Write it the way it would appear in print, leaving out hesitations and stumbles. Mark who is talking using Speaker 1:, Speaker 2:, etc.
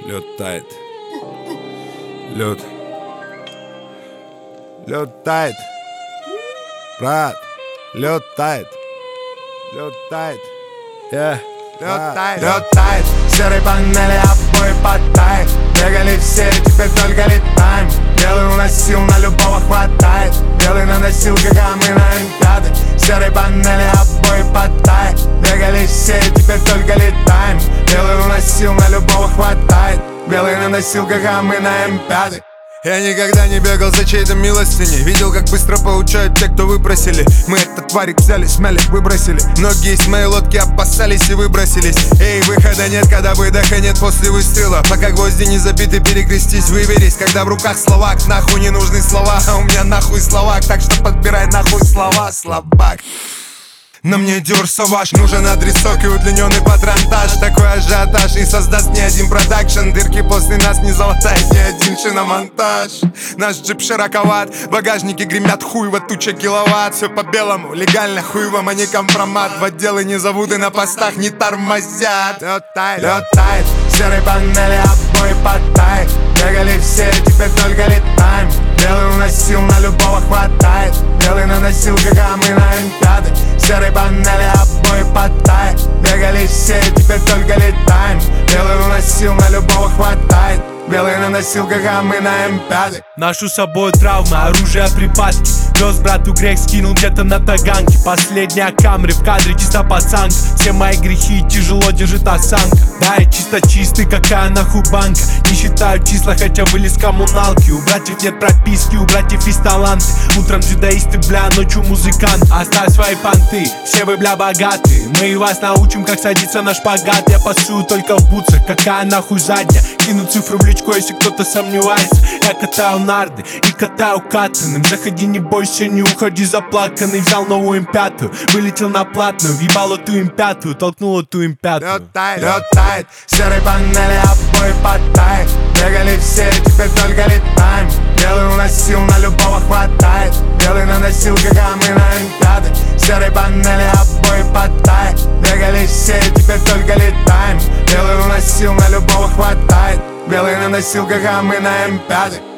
Speaker 1: Лед тает. Лед тает. Брат, лед тает. Лед тает.
Speaker 2: Лед тает, серой панели обои подтает. Бегали все, теперь только летаем. Белый уносил, на любого хватает. Белый на носилках, а мы на Олимпиады. Серой панели обои подтает. Бегали все, теперь только летаем. Белый уносил, на любого хватает. Белый на носилках, а мы на Олимпиады.
Speaker 1: Я никогда не бегал за чьей-то милостыней. Видел, как быстро получают те, кто выпросили. Мы этот тварик взяли, смяли, выбросили. Многие из моей лодки опасались и выбросились. Эй, выхода нет, когда выдоха нет после выстрела. Пока гвозди не забиты, перекрестись, выберись. Когда в руках словак, нахуй не нужны слова. А у меня нахуй словак, так что подбирай нахуй слова, слабак. На мне Dior Sauvage, нужен адресок и удлиненный патронтаж. Такой ажиотаж не создаст ни один продакшн. Дырки после нас не залатает ни один шиномонтаж. Наш джип широковат, багажники гремят хуево, туча киловатт. Все по белому, легально хуевом, а не компромат. В отделы не зовут и на постах не тормозят. Лед
Speaker 2: тает, серой панели обои подтает. Бегали все, теперь только летаем. Белый уносил, на любого хватает. Белый на носилках, а мы на Олимпиады. Серой панели обои подтает. Бегали все, теперь только летаем. Белый уносил, на любого хватает. Белый на носилках, а мы на Олимпиады.
Speaker 3: Ношу с собой травмы, оружие, припадки. Вез брату грех, скинул где-то на таганке. Последняя камеры в кадре, чисто пацанка. Все мои грехи тяжело держит осанка. Да, я чисто чистый, какая нахуй банка. Не считаю числа, хотя вылез коммуналки. У братьев нет прописки, у братьев есть таланты. Утром дзюдоисты, бля, ночью музыкант. Оставь свои понты, все вы, бля, богатые. Мы вас научим, как садиться на шпагат. Я пасую только в бутсах, какая нахуй задняя. Кину цифру в личку, если кто-то сомневается. Я катаю нарды и катаю катаным. Заходи, не бойся, не уходи заплаканный. Взял новую М5, вылетел на платную. Въебал эту М5, толкнул эту М5.
Speaker 2: Лед тает, серой панели обои подтает. Бегали все, теперь только летаем. Белый уносил, на любого хватает. Белый на носилках, а мы на Олимпиады. Серой панели обои подтает. Бегали все, теперь только летаем. Белый уносил, на любого хватает. Белый на носилках, а мы на Олимпиады.